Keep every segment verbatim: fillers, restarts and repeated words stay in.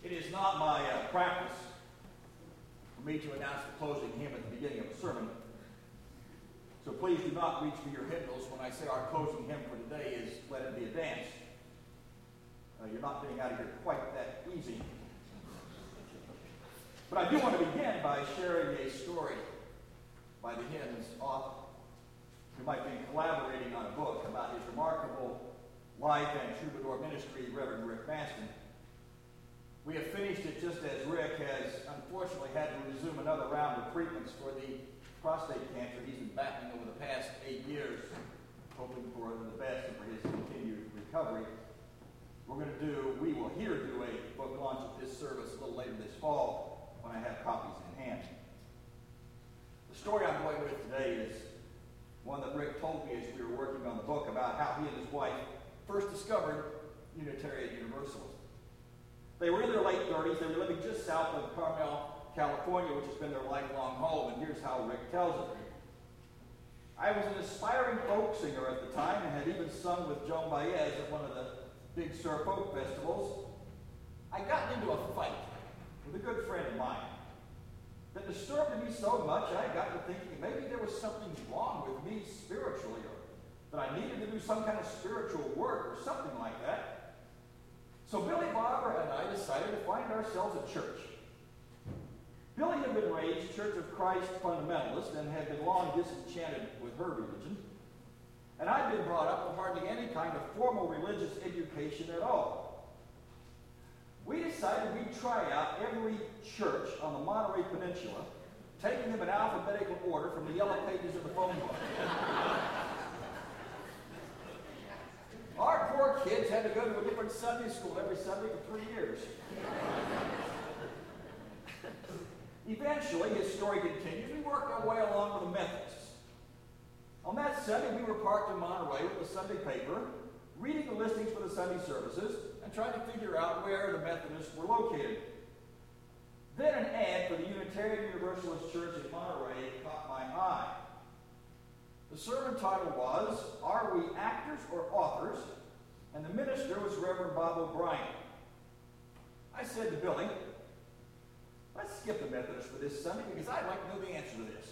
It is not my uh, practice for me to announce the closing hymn at the beginning of a sermon. So please do not reach for your hymnals when I say our closing hymn for today is Let It Be a Dance. Uh, you're not getting out of here quite that easy. But I do want to begin by sharing a story by the hymn's author, who might be collaborating on a book about his remarkable life and troubadour ministry, Reverend Rick Maston. We have finished it just as Rick has unfortunately had to resume another round of treatments for the prostate cancer he's been battling over the past eight years, hoping for the best and for his continued recovery. We're going to do, we will here do a book launch of this service a little later this fall when I have copies in hand. The story I'm going with today is one that Rick told me as we were working on the book about how he and his wife first discovered Unitarian Universalism. They were in their late thirties. They were living just south of Carmel, California, which has been their lifelong home, and here's how Rick tells it. I was an aspiring folk singer at the time and had even sung with Joan Baez at one of the big surf folk festivals. I got into a fight with a good friend of mine that disturbed me so much I got to thinking maybe there was something wrong with me spiritually, or that I needed to do some kind of spiritual work or something like that. So Billy Barber and I decided to find ourselves a church. Billy had been raised Church of Christ fundamentalist and had been long disenchanted with her religion. And I'd been brought up with hardly any kind of formal religious education at all. We decided we'd try out every church on the Monterey Peninsula, taking them in alphabetical order from the yellow pages of the phone book. Our poor kids had to go to a different Sunday school every Sunday for three years. Eventually, his story continues. We worked our way along with the Methodists. On that Sunday, we were parked in Monterey with the Sunday paper, reading the listings for the Sunday services, and trying to figure out where the Methodists were located. Then an ad for the Unitarian Universalist Church in Monterey caught my eye. The sermon title was, Are We Actors or Authors? And the minister was Reverend Bob O'Brien. I said to Billy, let's skip the Methodists for this Sunday because I'd like to know the answer to this.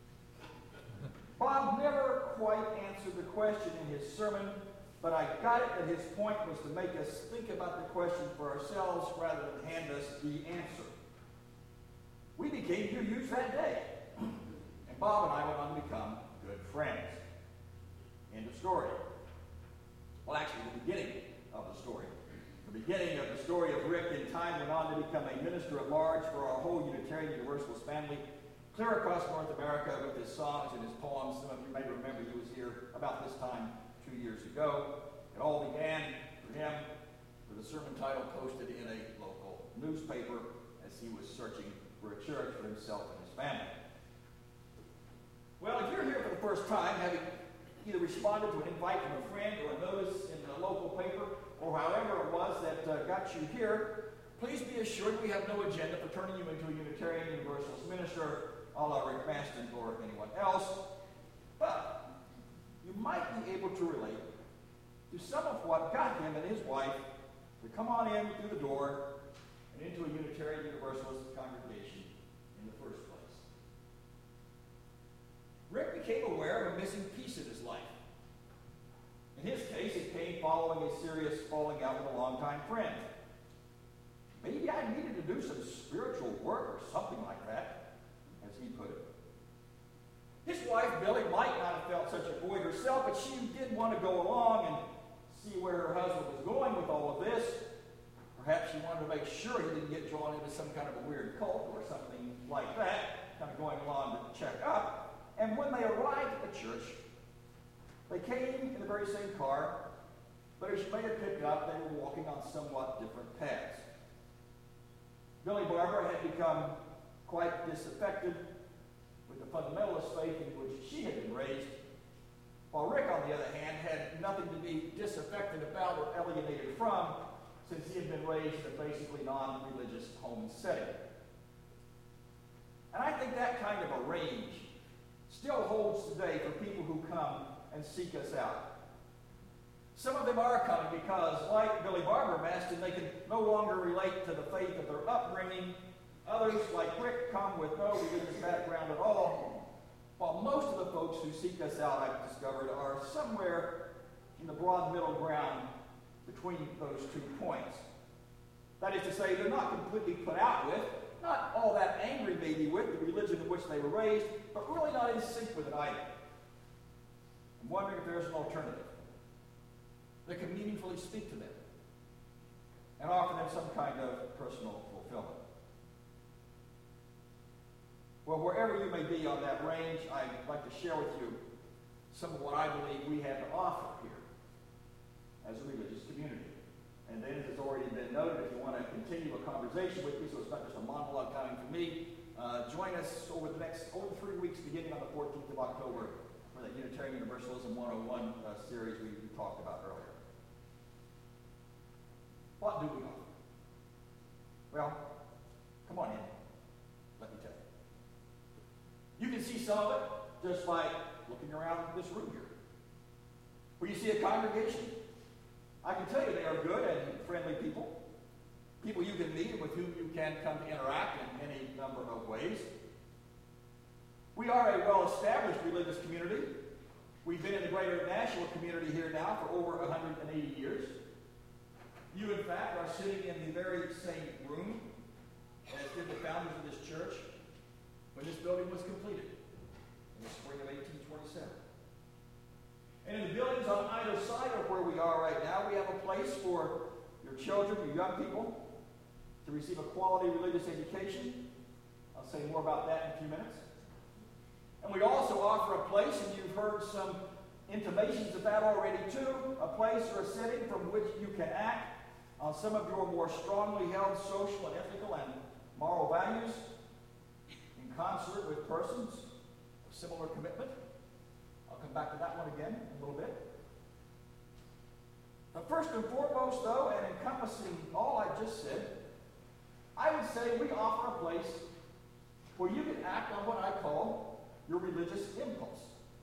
Bob never quite answered the question in his sermon, but I got it that his point was to make us think about the question for ourselves rather than hand us the answer. We became U Us that day, and Bob and I went on to become good friends. End of story. Well, actually, the beginning of the story. The beginning of the story of Rick in time went on to become a minister at large for our whole Unitarian Universalist family, clear across North America with his songs and his poems. Some of you may remember he was here about this time two years ago. It all began for him with a sermon title posted in a local newspaper as he was searching for a church for himself and his family. Well, if you're here for the first time, having either responded to an invite from a friend or a notice in the local paper, or however it was that uh, got you here, please be assured we have no agenda for turning you into a Unitarian Universalist minister, a la Rick Maston or anyone else. But you might be able to relate to some of what got him and his wife to come on in through the door and into a Unitarian Universalist congregation in the first place. Rick became aware of a missing piece in his life. In his case, it came following a serious falling out with a longtime friend. Maybe I needed to do some spiritual work or something like that, as he put it. His wife, Billy, might not have felt such a void herself, but she did want to go along and see where her husband was going with all of this. Perhaps she wanted to make sure he didn't get drawn into some kind of a weird cult or something like that, kind of going along to check up. And when they arrived at the church, they came in the very same car, but as she made it pick up, they were walking on somewhat different paths. Billy Barber had become quite disaffected with the fundamentalist faith in which she had been raised, while Rick, on the other hand, had nothing to be disaffected about or alienated from, since he had been raised in a basically non-religious home setting. And I think that kind of a range still holds today for people who come and seek us out. Some of them are coming because, like Billy Barber Maston, they can no longer relate to the faith of their upbringing. Others, like Rick, come with no religious background at all. While most of the folks who seek us out, I've discovered, are somewhere in the broad middle ground between those two points. That is to say, they're not completely put out with, not all that angry maybe with the religion in which they were raised, but really not in sync with it either. I'm wondering if there's an alternative that can meaningfully speak to them and offer them some kind of personal fulfillment. Well, wherever you may be on that range, I'd like to share with you some of what I believe we have to offer here as a religious community. And then, as has already been noted, if you want to continue a conversation with me, so it's not just a monologue coming from me, uh, join us over the next over three weeks, beginning on the fourteenth of October, for that Unitarian Universalism one oh one uh, series we, we talked about earlier. What do we offer? Well, come on in. Let me tell you. You can see some of it just by looking around this room here. Where you see a congregation. I can tell you they are good and friendly people. People you can meet and with whom you can come to interact in any number of ways. We are a well-established religious community. We've been in the greater Nashua community here now for over one hundred eighty years. You, in fact, are sitting in the very same room as did the founders of this church when this building was completed in the spring of eighteen twenty-seven. And in the buildings on either side of where we are right now, we have a place for your children, your young people, to receive a quality religious education. I'll say more about that in a few minutes. And we also offer a place, and you've heard some intimations of that already too, a place or a setting from which you can act on some of your more strongly held social and ethical and moral values in concert with persons of similar commitment. I'll come back to that one again in a little bit. But first and foremost, though, and encompassing all I just said, I would say we offer a place where you can act on what I call your religious impulse.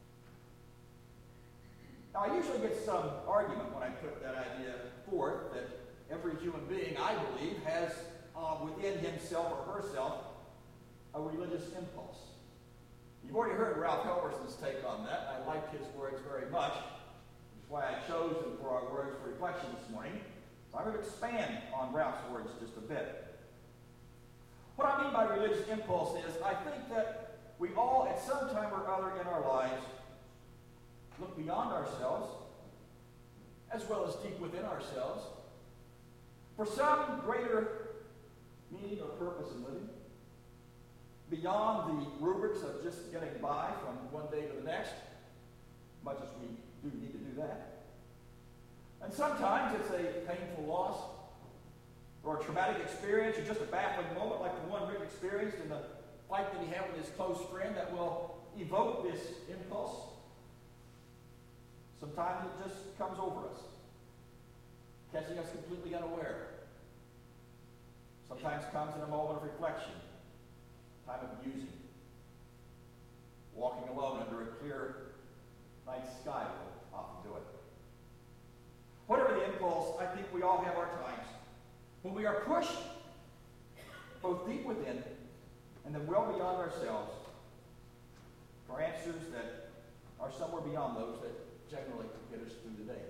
Now, I usually get some argument when I put that idea forth that every human being, I believe, has uh, within himself or herself a religious impulse. You've already heard Ralph Helmerson's take on that. I liked his words very much. That's why I chose them for our words for reflection this morning. So I'm going to expand on Ralph's words just a bit. What I mean by religious impulse is I think that we all, at some time or other in our lives, look beyond ourselves, as well as deep within ourselves, for some greater meaning or purpose in living, beyond the rubrics of just getting by from one day to the next, much as we do need to do that. And sometimes it's a painful loss, or a traumatic experience, or just a baffling moment like the one Rick experienced in the fight that he had with his close friend that will evoke this impulse. Sometimes it just comes over us, catching us completely unaware. Sometimes comes in a moment of reflection, time of musing. Walking alone under a clear night sky will often do it. Whatever the impulse, I think we all have our times when we are pushed both deep within and then well beyond ourselves for answers that are somewhere beyond those that generally get us through the day.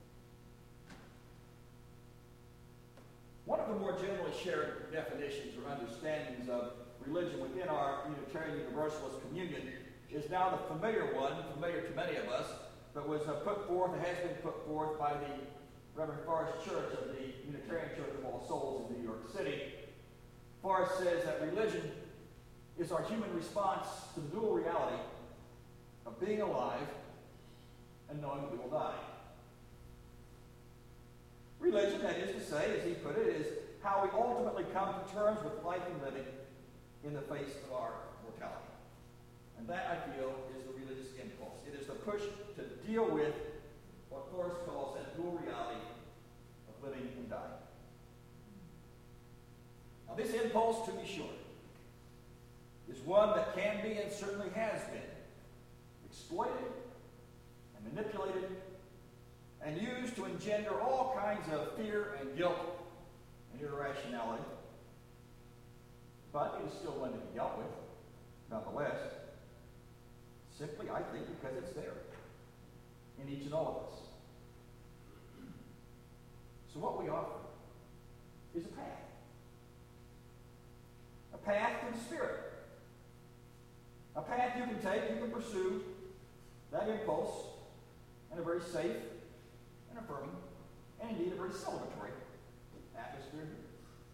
One of the more generally shared definitions or understandings of religion within our Unitarian Universalist communion is now the familiar one, familiar to many of us, but was uh, put forth, and has been put forth by the Reverend Forrest Church of the Unitarian Church of All Souls in New York City. Forrest says that religion is our human response to the dual reality of being alive and knowing we will die. Religion, that is to say, as he put it, is how we ultimately come to terms with life and living in the face of our mortality. And that, I feel, is the religious impulse. It is the push to deal with what Forrest calls that dual reality of living and dying. Now, this impulse, to be sure, is one that can be and certainly has been exploited and manipulated and used to engender all kinds of fear and guilt and irrationality. But it is still one to be dealt with, nonetheless. Simply, I think, because it's there in each and all of us. So what we offer is a path. A path to the Spirit. A path you can take, you can pursue that impulse in a very safe and affirming, and indeed a very celebratory atmosphere here.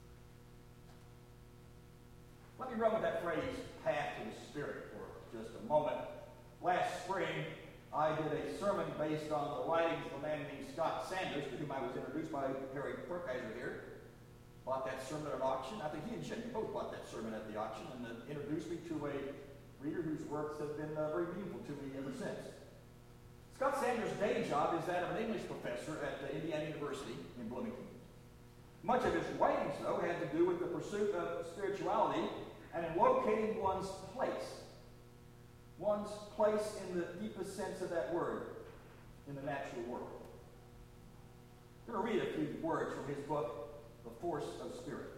Let me run with that phrase, path to the Spirit, for just a moment. Last spring, I did a sermon based on the writings of a man named Scott Sanders, to whom I was introduced by Harry Perkaiser here. Bought that sermon at an auction. I think he and Jenny both bought that sermon at the auction, and uh, introduced me to a reader whose works have been uh, very meaningful to me ever since. Scott Sanders' day job is that of an English professor at uh, Indiana University in Bloomington. Much of his writings, though, had to do with the pursuit of spirituality and in locating one's place. One's place in the deepest sense of that word in the natural world. I'm going to read a few words from his book, The Force of Spirit.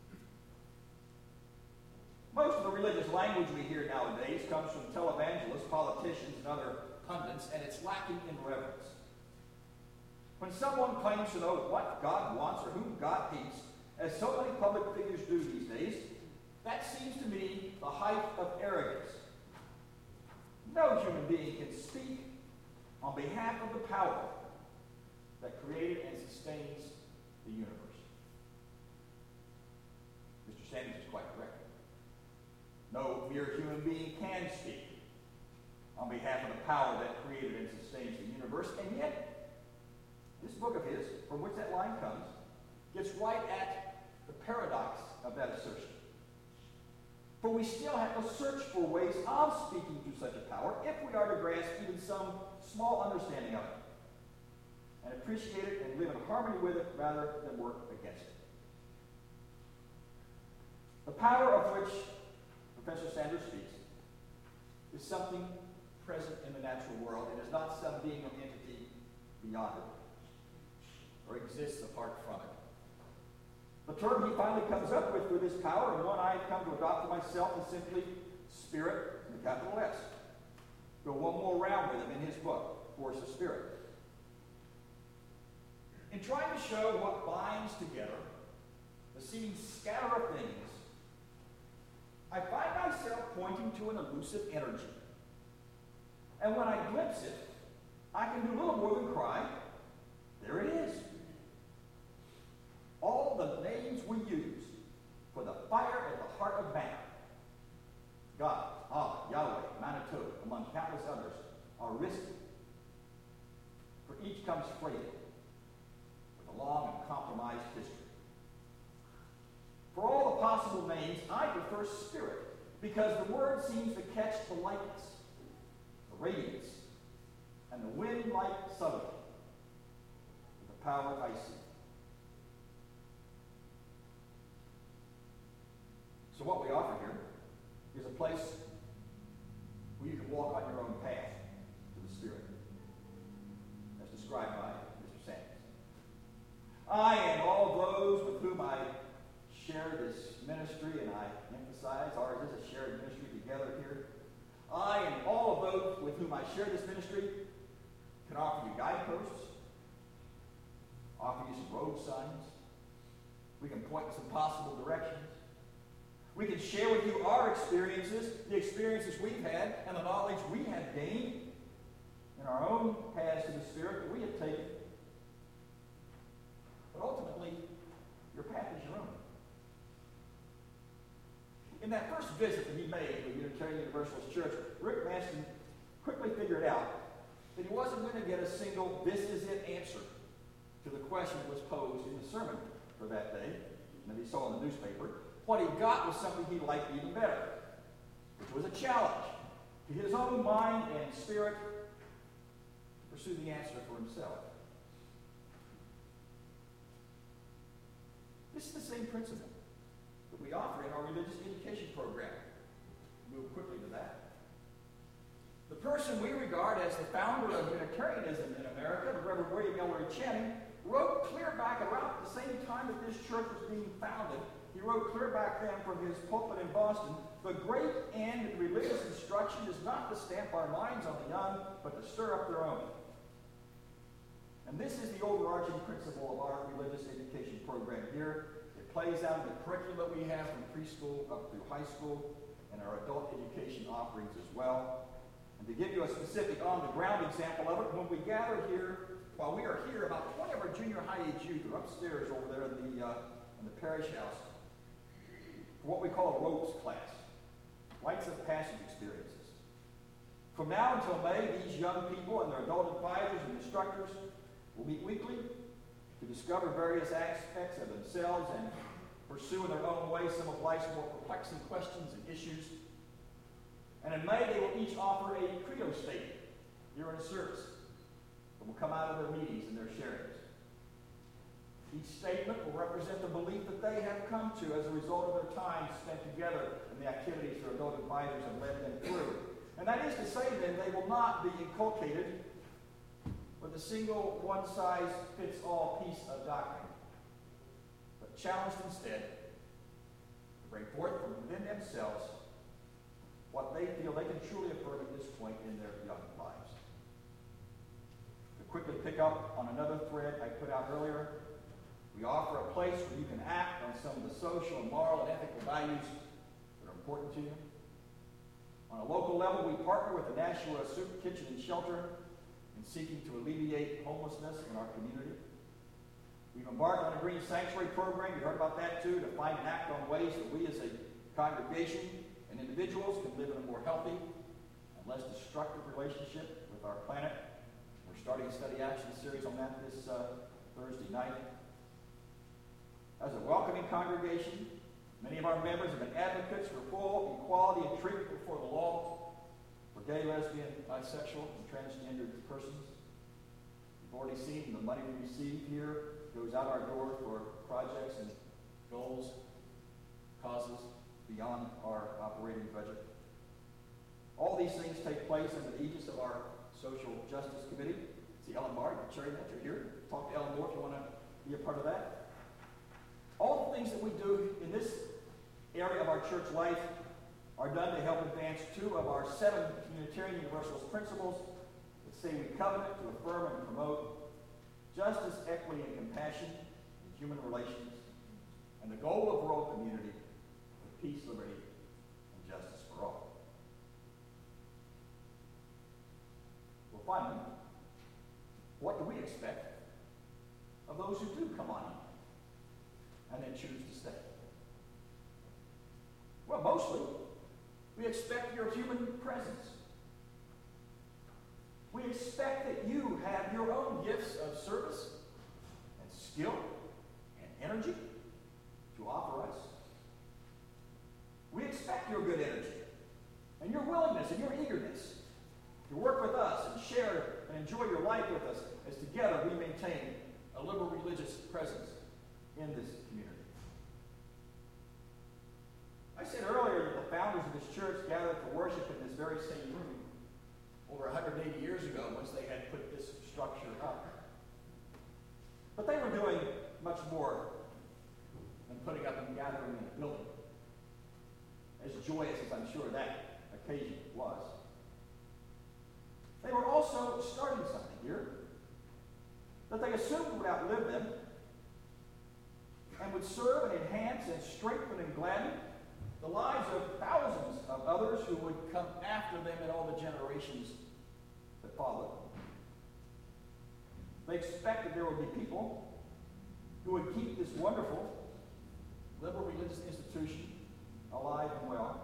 Most of the religious language we hear nowadays comes from televangelists, politicians, and other pundits, and it's lacking in reverence. When someone claims to know what God wants or whom God hates, as so many public figures do these days, that seems to me the height of arrogance. No human being can speak on behalf of the power that created and sustains the universe. Mister Sanders is quite correct. No mere human being can speak on behalf of the power that created and sustains the universe, and yet, this book of his, from which that line comes, gets right at the paradox of that assertion. For we still have to search for ways of speaking to such a power if we are to grasp even some small understanding of it, and appreciate it and live in harmony with it rather than work against it. The power of which Professor Sanders speaks is something present in the natural world. It is not some being or entity beyond it, or exists apart from it. The term he finally comes up with for this power, and one I've come to adopt for myself, is simply Spirit, with a capital S. Go one more round with him in his book, Force of Spirit. In trying to show what binds together the seeming scatter of things, I find myself pointing to an elusive energy. And when I glimpse it, I can do little more than cry, there it is. All the names we use for the fire at the heart of man, God, Allah, Yahweh, Manitou, among countless others, are risky. For each comes freighted with a long and compromised history. For all the possible names, I prefer Spirit, because the word seems to catch the lightness, the radiance, and the wind-like subtlety of the power I see. So what we offer here is a place where you can walk on your own path to the Spirit, as described by Mister Sanders. I and all those with whom I share this ministry, and I emphasize ours is a shared ministry together here. I and all of those with whom I share this ministry can offer you guideposts, offer you some road signs. We can point in some possible directions. We can share with you our experiences, the experiences we've had, and the knowledge we have gained in our own paths to the Spirit that we have taken. But ultimately, your path is your own. In that first visit that he made to Unitarian Universalist Church, Rick Maston quickly figured out that he wasn't going to get a single this is it answer to the question that was posed in the sermon for that day, and that he saw in the newspaper. What he got was something he liked even better, which was a challenge to his own mind and spirit to pursue the answer for himself. This is the same principle that we offer in our religious education program. Move quickly to that. The The person we regard as the founder of Unitarianism in America, the Reverend William Ellery Channing, wrote clear back around the same time that this church was being founded. He wrote clear back then from his pulpit in Boston, "The great end of religious instruction is not to stamp our minds on the young, but to stir up their own." And this is the overarching principle of our religious education program here. It plays out in the curriculum that we have from preschool up through high school and our adult education offerings as well. And to give you a specific on-the-ground example of it, when we gather here, while we are here, about twenty of our junior high age youth are upstairs over there in the, uh, in the parish house for what we call a ropes class, rites of passage experiences. From now until May, these young people and their adult advisors and instructors will meet weekly to discover various aspects of themselves and pursue in their own way some of life's more perplexing questions and issues. And in May, they will each offer a credo statement here in a service that will come out of their meetings and their sharings. Each statement will represent the belief that they have come to as a result of their time spent together in the activities their adult advisors have led them through. And that is to say, then, they will not be inculcated with a single one-size-fits-all piece of doctrine, but challenged instead to bring forth from within themselves what they feel they can truly affirm at this point in their young lives. To quickly pick up on another thread I put out earlier, we offer a place where you can act on some of the social, moral, and ethical values that are important to you. On a local level, we partner with the Nashua Soup Kitchen and Shelter in seeking to alleviate homelessness in our community. We've embarked on a Green Sanctuary program, you heard about that too, to find and act on ways that we as a congregation and individuals can live in a more healthy and less destructive relationship with our planet. We're starting a study action series on that this uh, Thursday night. As a welcoming congregation, many of our members have been advocates for full equality and treatment before the law for gay, lesbian, bisexual, and transgender persons. You've already seen the money we receive here goes out our door for projects and goals, causes beyond our operating budget. All these things take place under the aegis of our Social Justice Committee. See Ellen Barr, you're chairing that, you're here. Talk to Ellen Moore if you want to be a part of that. All the things that we do in this area of our church life are done to help advance two of our seven Unitarian Universalist principles that say we covenant to affirm and promote justice, equity, and compassion in human relations, and the goal of world community with peace, liberty, and justice for all. Well, finally, what do we expect of those who do come on in and then choose to stay? Well, mostly, we expect your human presence. We expect that you have your own gifts of service and skill and energy to offer us. We expect your good energy and your willingness and your eagerness to work with us and share and enjoy your life with us as together we maintain a liberal religious presence in this community. I said earlier that the founders of this church gathered for worship in this very same room over one hundred eighty years ago once they had put this structure up. But they were doing much more than putting up and gathering in a building, as joyous as I'm sure that occasion was. They were also starting something here that they assumed would outlive them and would serve and enhance and strengthen and gladden the lives of thousands of others who would come after them in all the generations that followed. They expected there would be people who would keep this wonderful liberal religious institution alive and well.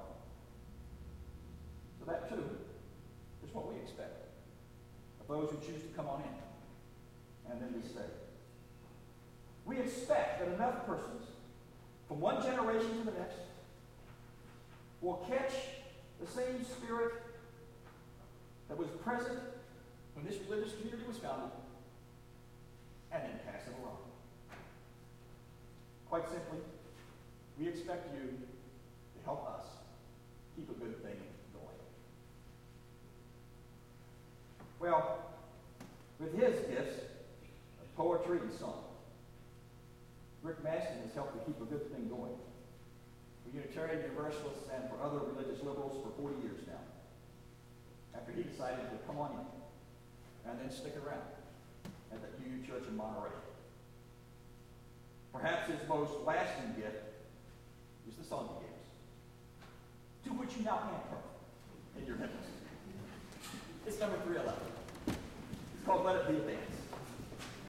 So that too is what we expect of those who choose to come on in and then be saved. We expect that enough persons from one generation to the next will catch the same spirit that was present when this religious community was founded and then pass it along. Quite simply, we expect you to help us keep a good thing going. Well, with his gifts of poetry and song, Rick Maston has helped to keep a good thing going for Unitarian Universalists and for other religious liberals for forty years now, after he decided to come on in and then stick around at the U U Church in Monterey. Perhaps his most lasting gift is the song he gave us, to which you now answer in your hymns. It's number three eleven. It's called Let It Be a Dance.